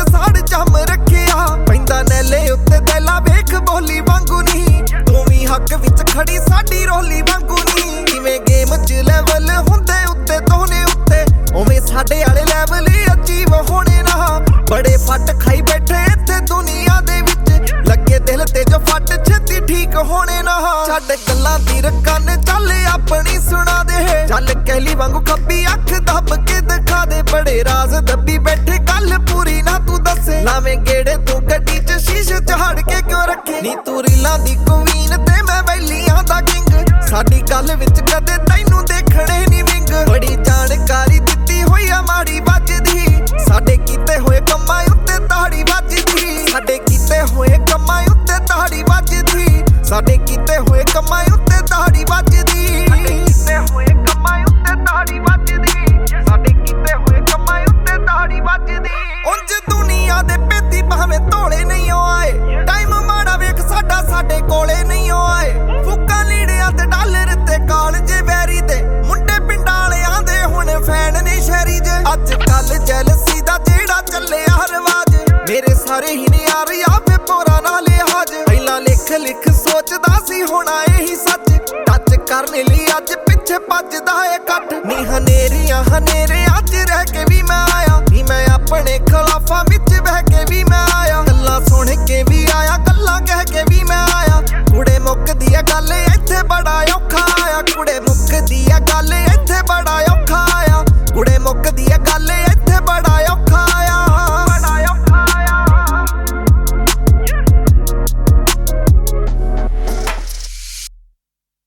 ਸਾੜ ਜੰਮ ਰੱਖਿਆ ਪੈਂਦਾ ਨੈਲੇ ਉੱਤੇ ਦਿਲਾ ਵੇਖ ਬੋਲੀ ਵਾਂਗੂ ਨਹੀਂ ਤੂੰ ਵੀ ਹੱਕ ਵਿੱਚ ਖੜੀ ਸਾਡੀ ਰੋਲੀ ਵਾਂਗੂ ਨਹੀਂ ਜਿਵੇਂ ਗੇਮ 'ਚ ਲੈਵਲ ਹੁੰਦੇ ਉੱਤੇ ਦੋਨੇ ਉੱਤੇ ਉਵੇਂ ਸਾਡੇ ਵਾਲੇ ਲੈਵਲ ਅਚੀਵ ਹੋਣੇ ਨਾ ਬੜੇ ਫੱਟ ਖਾਈ ਬੈਠੇ ਇੱਥੇ ਦੁਨੀਆ ਦੇ ਵਿੱਚ ਲੱਗੇ ਦਿਲ ਤੇ ਜੋ ਫੱਟ ਛੇਤੀ ਠੀਕ ਹੋਣੇ ਨਾ ਛੱਡ ਗੱਲਾਂ ਦੀ ਰਕਨ ਚੱਲ ਆਪਣੀ ਸੁਣਾ ਦੇ ਚੱਲ ਕਹਿਲੀ ਵਾਂਗੂ ਖੱਬੀ ਅੱਖ ਦੱਬ ਕੇ ਦਿਖਾ ਦੇ ਬੜੇ ਰਾਜ਼ ਦੱਬੀ ਬੈਠੇ ਗੱਲ ਪੂਰੀ ਨਾ ਤੂੰ ਦੱਸੇ ਲਾਵੇਂ ਗੇੜੇ ਤੂੰ ਗੱਡੀ 'ਚ ਸ਼ੀਸ਼ੇ ਝਾੜ ਕੇ ਕਿਉਂ ਰੱਖੇ ਨੀ ਤੂੰ ਰੀਲਾਂ ਦੀ ਕੁਈਨ ਤੇ ਮੈਂ ਵੈਲੀਆਂ ਦਾ ਕਿੰਗ ਸਾਡੀ ਗੱਲ ਵਿੱਚ ਕਦੇ ਤੈਨੂੰ ਦੇਖਣੇ ਨੀ ਵਿੰਗ ਬੜੀ ਜਾਣਕਾਰੀ ਦਿੱਤੀ ਹੋਈ ਆ ਮਾੜੀ ਵੱਜਦੀ ਸਾਡੇ ਕੀਤੇ ਹੋਏ ਕੰਮਾਂ ਉੱਤੇ ਤਾੜੀ ਵੱਜਦੀ ਸਾਡੇ ਕੀਤੇ ਹੋਏ ਕੰਮਾਂ ਉੱਤੇ ਤਾੜੀ ਵੱਜਦੀ ਸਾਡੇ ਕੀਤੇ ਹੋਏ ਕੰਮਾਂ ਉੱਤੇ ਤਾੜੀ ਵੱਜਦੀ ਕੀਤੇ ਹੋਏ ਕੰਮਾਂ ਉੱਤੇ ਤਾੜੀ ਵੱਜਦੀ ਸਾਡੇ ਕੀਤੇ ਹੋਏ ਕੰਮਾਂ ਉੱਤੇ ਤਾੜੀ ਵੱਜਦੀ ਉਂਝ ਦੁਨੀਆ ਦੇ ਪੇਤੀ ਭਾਵੇਂ ਧੋਲੇ ਨਹੀਂ ਆਏ ਟਾਈਮ ਮਾੜਾ ਵੇਖ ਸਾਡਾ ਸਾਡੇ ਕੋਲੇ ਨਹੀਂ ਆਏ ਫੁੱਕਾਂ ਲੀੜਿਆਂ ਤੇ ਡਾਲਰ ਤੇ ਕਾਲਜੇ ਵੈਰੀ ਦੇ ਮੁੰਡੇ ਪਿੰਡਾਂ ਵਾਲਿਆਂ ਦੇ ਹੁਣ ਫੈਨ ਨੇ ਸ਼ਹਿਰੀ ਜੇ ਅੱਜ ਕੱਲ ਜੈਲਸੀ ਦਾ ਜਿਹੜਾ ਚੱਲਿਆ ਰਿਵਾਜ ਮੇਰੇ ਸਾਰੇ ਹੀ ਨੇ ਯਾਰ ਆਵੇ ਪੋਰਾ ਨਾ ਲਿਹਾਜ ਪਹਿਲਾਂ ਲਿਖ ਸੋਚਦਾ ਸੀ ਹੋਣਾ ਇਹੀ ਸੱਚ ਟੱਚ ਕਰਨ ਲਈ ਅੱਜ ਪਿੱਛੇ ਭੱਜਦਾ ਏ ਕੱਟ ਨੀ ਹਨੇਰੀਆਂ ਹਨੇਰੇ ਅੱਜ ਰਹਿ ਕੇ ਵੀ ਮੈਂ ਆਇਆ ਨੀ ਮੈਂ ਆਪਣੇ ਖਿਲਾਫਾਂ ਵਿੱਚ